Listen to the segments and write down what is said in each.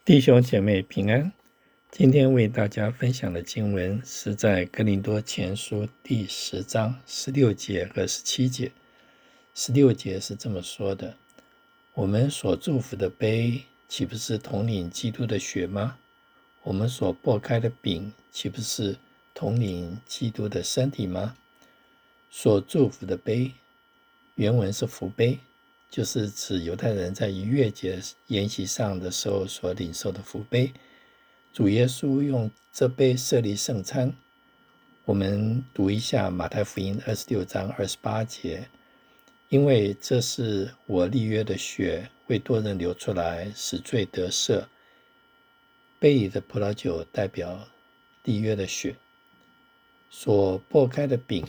弟兄姐妹平安，今天为大家分享的经文是在哥林多前书第10章16节和17节。16节是这么说的：我们所祝福的杯，岂不是统领基督的血吗？我们所擘开的饼，岂不是统领基督的身体吗？所祝福的杯，原文是福杯，就是指犹太人在逾越节筵席上的时候所领受的福杯。主耶稣用这杯设立圣餐。我们读一下马太福音26章28节，因为这是我立约的血，为多人流出来，使罪得赦。杯里的葡萄酒代表立约的血。所擘开的饼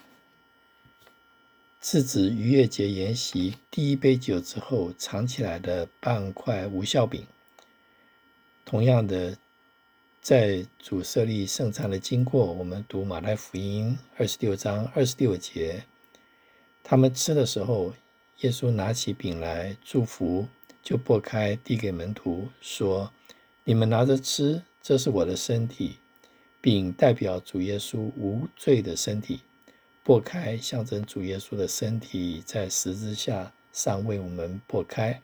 是指逾越节筵席第一杯酒之后藏起来的半块无酵饼。同样的，在主设立圣餐的经过，我们读马太福音26章26节，他们吃的时候，耶稣拿起饼来祝福，就擘开递给门徒，说：你们拿着吃，这是我的身体。饼代表主耶稣无罪的身体，擘开象征主耶稣的身体在十字架上为我们擘开。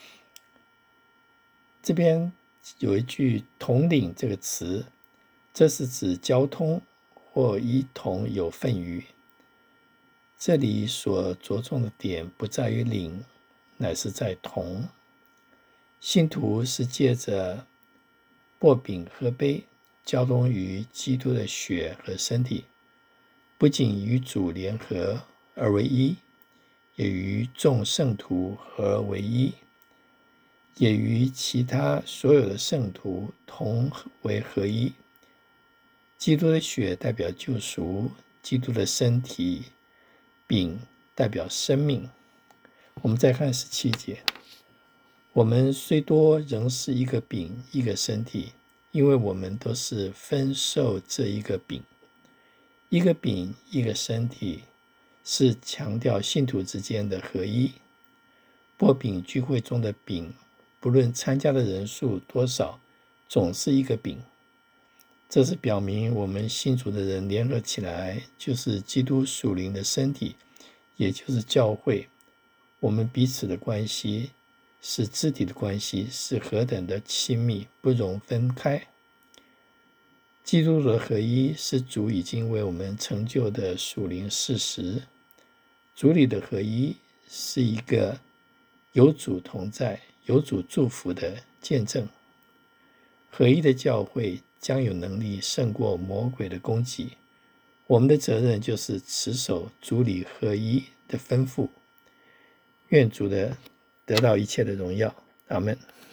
这边有一句统领这个词，这是指交通或一同有份于。这里所着重的点不在于领，乃是在同。信徒是借着擘饼喝杯，交通于基督的血和身体，不仅与主联合而为一，也与众圣徒合而为一，也与其他所有的圣徒同为合一。基督的血代表救赎，基督的身体饼代表生命。我们再看17节，我们虽多，仍是一个饼，一个身体，因为我们都是分受这一个饼。一个饼，一个身体，是强调信徒之间的合一。擘饼聚会中的饼，不论参加的人数多少，总是一个饼。这是表明我们信主的人联合起来，就是基督属灵的身体，也就是教会。我们彼此的关系是肢体的关系，是何等的亲密，不容分开。基督的合一是主已经为我们成就的属灵事实。主里的合一是一个有主同在、有主祝福的见证。合一的教会将有能力胜过魔鬼的攻击。我们的责任就是持守主里合一的吩咐。愿主的得到一切的荣耀。阿们。